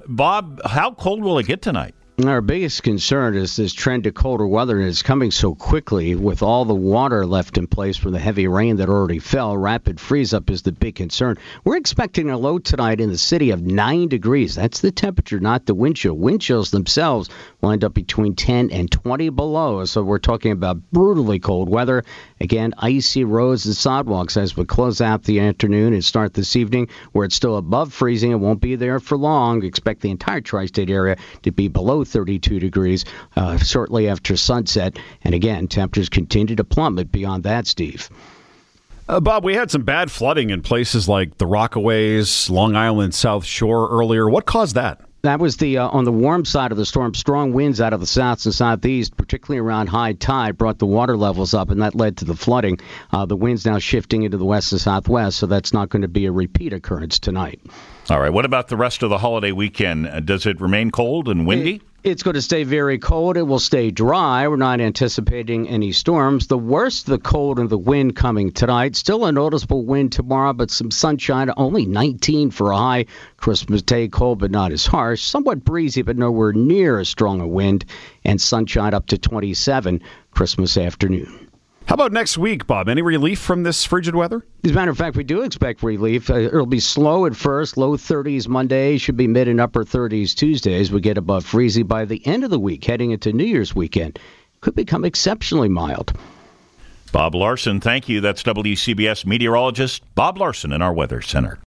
Bob, how cold will it get tonight? Our biggest concern is this trend to colder weather, and it's coming so quickly with all the water left in place from the heavy rain that already fell. Rapid freeze-up is the big concern. We're expecting a low tonight in the city of 9 degrees. That's the temperature, not the wind chill. Wind chills themselves will end up between 10 and 20 below. So we're talking about brutally cold weather. Again, icy roads and sidewalks as we close out the afternoon and start this evening where it's still above freezing. It won't be there for long. Expect the entire tri-state area to be below 32 degrees shortly after sunset. And again, temperatures continue to plummet beyond that, Steve. Bob, we had some bad flooding in places like the Rockaways, Long Island South Shore earlier. What caused that? That was the on the warm side of the storm. Strong winds out of the south and southeast, particularly around high tide, brought the water levels up, and that led to the flooding. The winds now shifting into the west and southwest, so that's not going to be a repeat occurrence tonight. All right. What about the rest of the holiday weekend? Does it remain cold and windy? It's going to stay very cold. It will stay dry. We're not anticipating any storms. The worst, the cold and the wind coming tonight. Still a noticeable wind tomorrow, but some sunshine. Only 19 for a high. Christmas Day, cold but not as harsh. Somewhat breezy, but nowhere near as strong a wind. And sunshine up to 27 Christmas afternoon. How about next week, Bob? Any relief from this frigid weather? As a matter of fact, we do expect relief. It'll be slow at first. Low 30s Monday, should be mid and upper 30s Tuesdays. We get above freezing by the end of the week, heading into New Year's weekend. Could become exceptionally mild. Bob Larson, thank you. That's WCBS meteorologist Bob Larson in our Weather Center.